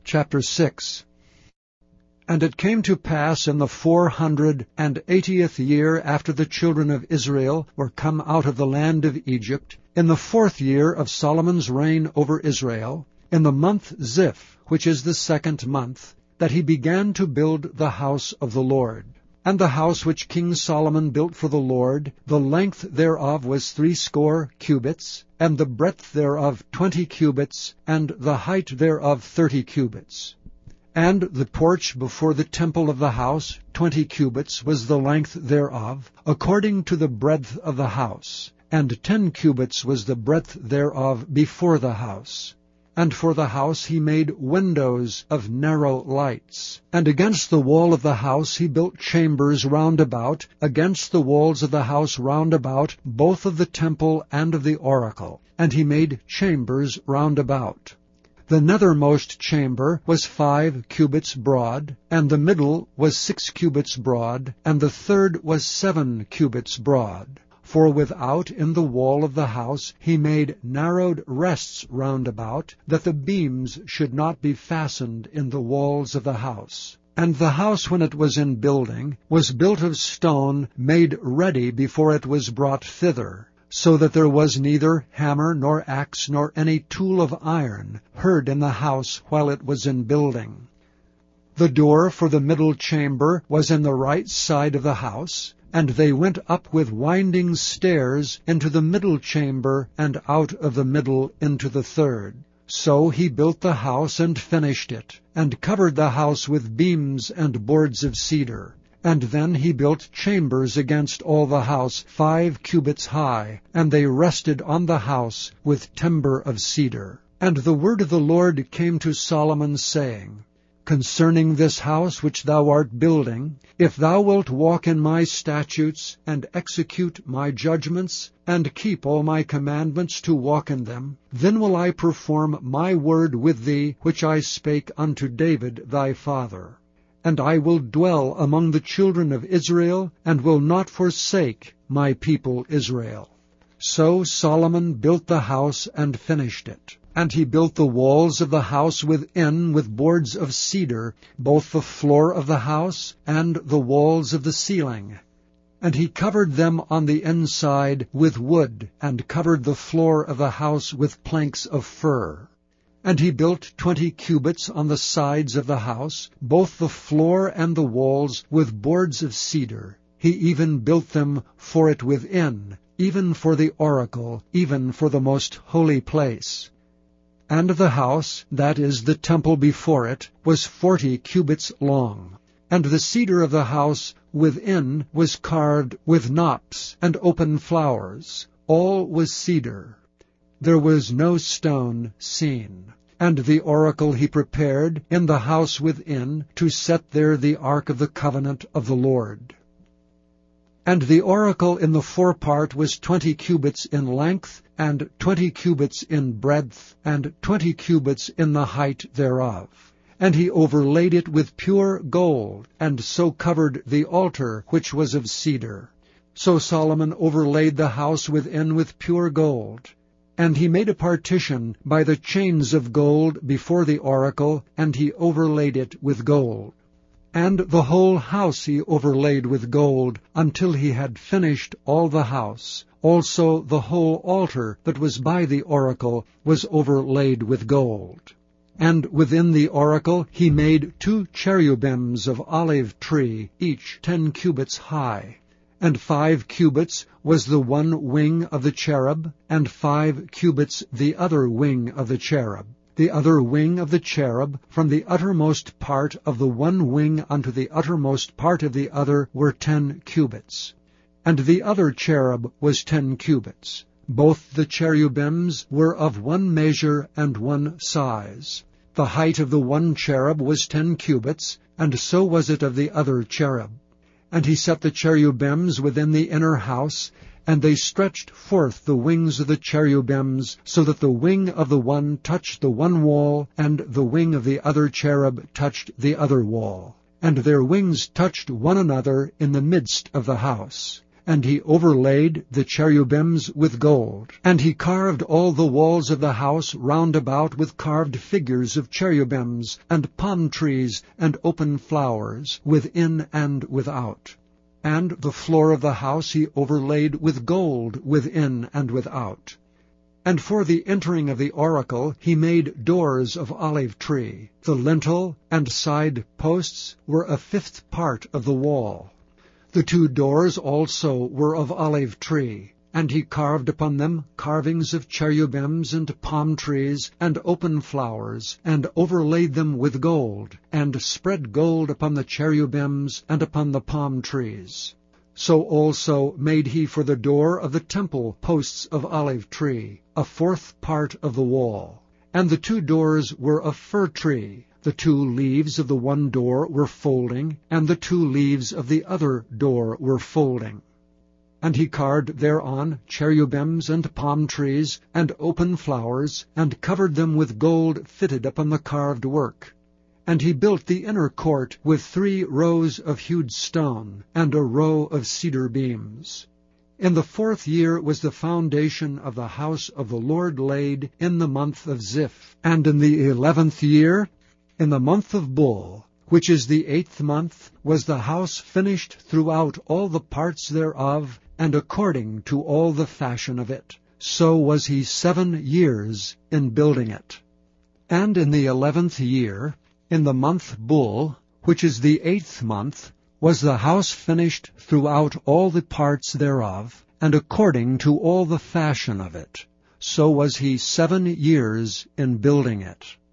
Chapter 6. And it came to pass in the 480th year after the children of Israel were come out of the land of Egypt, in the 4th year of Solomon's reign over Israel, in the month Ziph, which is the 2nd month, that he began to build the house of the Lord. And the house which King Solomon built for the Lord, the length thereof was 80 cubits, and the breadth thereof 20 cubits, and the height thereof 30 cubits. And the porch before the temple of the house, 20 cubits, was the length thereof, according to the breadth of the house, and 10 cubits was the breadth thereof before the house. And for the house he made windows of narrow lights. And against the wall of the house he built chambers round about, against the walls of the house round about, both of the temple and of the oracle. And he made chambers round about. The nethermost chamber was 5 cubits broad, and the middle was 6 cubits broad, and the third was 7 cubits broad. For without in the wall of the house he made narrowed rests round about, that the beams should not be fastened in the walls of the house. And the house, when it was in building, was built of stone made ready before it was brought thither, so that there was neither hammer nor axe nor any tool of iron heard in the house while it was in building. The door for the middle chamber was in the right side of the house, and they went up with winding stairs into the middle chamber, and out of the middle into the third. So he built the house and finished it, and covered the house with beams and boards of cedar. And then he built chambers against all the house 5 cubits high, and they rested on the house with timber of cedar. And the word of the Lord came to Solomon, saying, Concerning this house which thou art building, if thou wilt walk in my statutes, and execute my judgments, and keep all my commandments to walk in them, then will I perform my word with thee, which I spake unto David thy father. And I will dwell among the children of Israel, and will not forsake my people Israel. So Solomon built the house and finished it. And he built the walls of the house within with boards of cedar, both the floor of the house and the walls of the ceiling. And he covered them on the inside with wood, and covered the floor of the house with planks of fir. And he built 20 cubits on the sides of the house, both the floor and the walls, with boards of cedar. He even built them for it within, even for the oracle, even for the most holy place. And the house, that is, the temple before it, was 40 cubits long. And the cedar of the house within was carved with knops and open flowers. All was cedar. There was no stone seen. And the oracle he prepared in the house within, to set there the ark of the covenant of the Lord. And the oracle in the forepart was 20 cubits in length, and 20 cubits in breadth, and 20 cubits in the height thereof. And he overlaid it with pure gold, and so covered the altar which was of cedar. So Solomon overlaid the house within with pure gold. And he made a partition by the chains of gold before the oracle, and he overlaid it with gold. And the whole house he overlaid with gold, until he had finished all the house. Also the whole altar that was by the oracle was overlaid with gold. And within the oracle he made 2 cherubims of olive tree, each 10 cubits high. And 5 cubits was the one wing of the cherub, and 5 cubits the other wing of the cherub. The other wing of the cherub, from the uttermost part of the one wing unto the uttermost part of the other, were 10 cubits. And the other cherub was 10 cubits. Both the cherubims were of one measure and one size. The height of the one cherub was 10 cubits, and so was it of the other cherub. And he set the cherubims within the inner house, and they stretched forth the wings of the cherubims, so that the wing of the one touched the one wall, and the wing of the other cherub touched the other wall. And their wings touched one another in the midst of the house. and he overlaid the cherubims with gold. And he carved all the walls of the house round about with carved figures of cherubims, and palm trees, and open flowers, within and without. And the floor of the house he overlaid with gold within and without. And for the entering of the oracle he made doors of olive tree. The lintel and side posts were a fifth part of the wall. The 2 doors also were of olive tree. And he carved upon them carvings of cherubims and palm trees and open flowers, and overlaid them with gold, and spread gold upon the cherubims and upon the palm trees. So also made he for the door of the temple posts of olive tree, a 4th part of the wall. And the 2 doors were of fir tree. The 2 leaves of the one door were folding, and the 2 leaves of the other door were folding. And he carved thereon cherubims and palm trees and open flowers, and covered them with gold fitted upon the carved work. And he built the inner court with 3 rows of hewed stone, and a row of cedar beams. In the 4th year was the foundation of the house of the Lord laid, in the month of Ziph. And in the 11th year, in the month of Bul, which is the 8th month, was the house finished throughout all the parts thereof, and according to all the fashion of it. So was he 7 years in building it. And in the 11th year, in the month Bul, which is the 8th month, was the house finished throughout all the parts thereof, and according to all the fashion of it. So was he 7 years in building it.